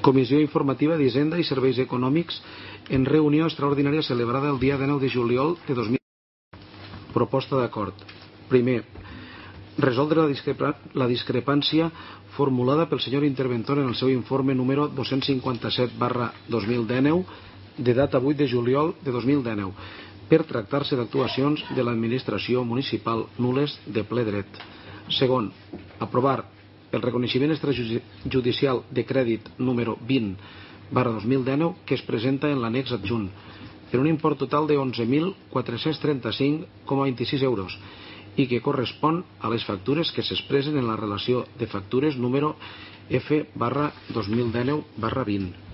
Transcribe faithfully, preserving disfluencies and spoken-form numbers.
Comissió Informativa d'Hisenda i Serveis Econòmics en reunió extraordinària celebrada el dia dinou de juliol de dos mil vint. Proposta d'acord. Primer, resoldre la, discrepa la discrepància formulada pel senyor interventor en el seu informe número dos-cents cinquanta-set barra dos mil dinou de data vuit de juliol de dos mil dinou per tractar-se d'actuacions de l'administració municipal nules de ple dret. Segon, aprovar el reconeixement extrajudicial de crèdit número vint barra dos mil dinou que es presenta en l'annex adjunt per un import total de onze mil quatre-cents trenta-cinc coma vint-i-sis euros i que correspon a les factures que s'expressen en la relació de factures número F barra dos mil dinou barra vint.